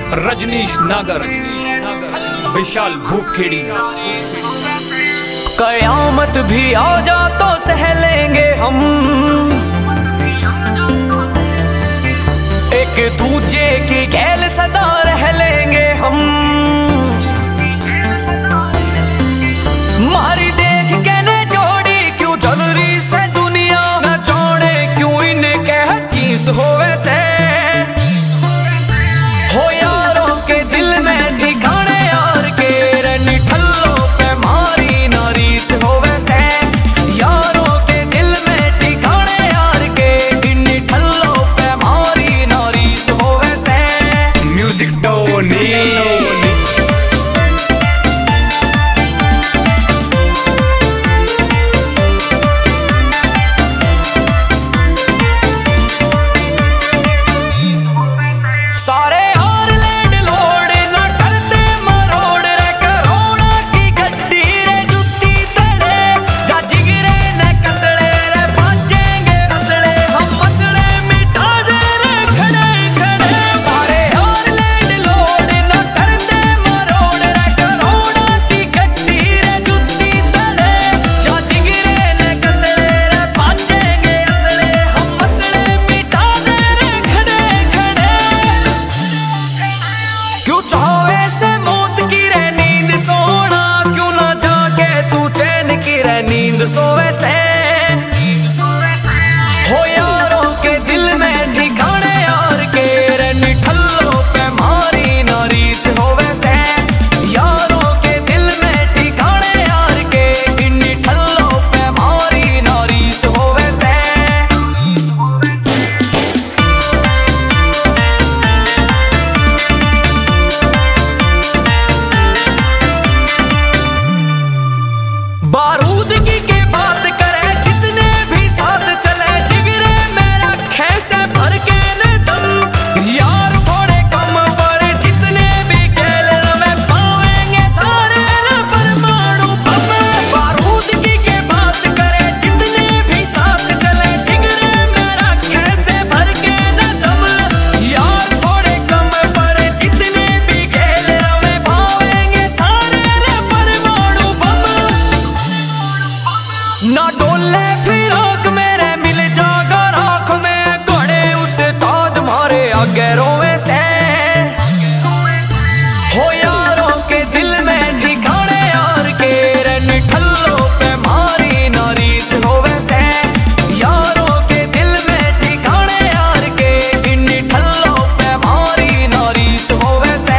रजनीश नागर, विशाल भूपखेड़ी। कयामत भी आ जा तो सह लेंगे हम, एक दूजे की गैल सदा रह लेंगे हम। मारी देख के ने जोड़ी क्यों चल रही से दुनिया, न जाने क्यों इन्हें कह चीज हो वैसे। हो यारों के दिल में ठिकाने यार के, रनी ठल्लो पे मारी नारीस हो वैसे। यारों के दिल में ठिकाने यार के, इन्हीं ठल्लो पे मारी नारीस हो वैसे। Music Tony. सारे और लैंड लोड ना करते मरोड़ रे, करोड़ा की गड्डी रे जुत्ती तड़े। जा जिगरे ने कसड़े रे, बाजेंगे असड़े, हम मसड़े मिटा दे रे खड़े खड़े। सारे और लैंड लोड ना करते मरोड़ रे, करोड़ा की गड्डी रे जुत्ती तड़े। जा जिगरे ने कसड़े रे, बाजेंगे असड़े, हम मसड़े मिटा दे रे खड़े खड़े। क्यों चाहे से मौत की रे नींद सोना, क्यों ना जाके तू चैन की रे नींद सोवे से। हो यारों के दिल में ठिकाने यार के, रे निठल्लो पे मारी नारीस होवे से। यारों के दिल में ठिकाने यार के, इन निठल्लो पे मारी नारीस होवे से। बारूदगी के बात करे जितने भी साथ चले, जिगरे में रखे से भर के न दम। यार थोड़े कम पर जितने भी खेल में पाएंगे सारे न परमाणु बम। बारूदगी के बात करे जितने भी साथ चले, जिगरे में रखे से भर के न दम। यार थोड़े कम पर जितने भी खेल में पाएंगे सारे न परमाणु बम। ना डोले फिर आँख मेरे मिल जागा राख में, घोड़े उस ताज मारे आगे रोवे से। हो यारों के दिल में ठिकाने यार के, रे निठल्लो पे मारी नारीस होवे से। यारों के दिल में ठिकाने यार के, इन निठल्लो पे मारी नारीस होवे से।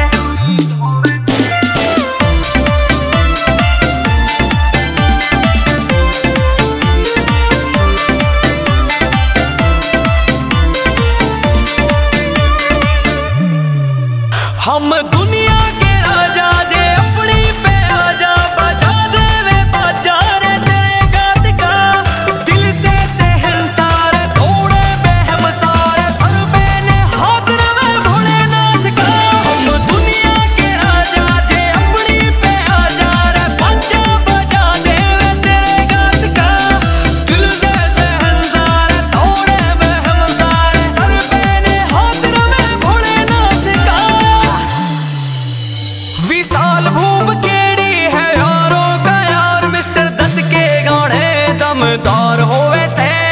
हम दुनिया के राजा जे अपनी पे आजा, बजा दे वे बाजा रे तेरे गात का। दिल से सहनसार तोड़े बेहम सारे, सर पे ने हाथ रवे भोलेनाथ का। हम दुनिया के राजा जे अपनी पे आजा रे, बाजा बजा दे वे तेरे गात का। दिल से सहनसार तोड़े बेहम सारे, सर पे ने हाथ रवे भोलेनाथ का। विशाल भूपखेड़ी है यारों का यार, मिस्टर दत्त के गाने दमदार होवे से।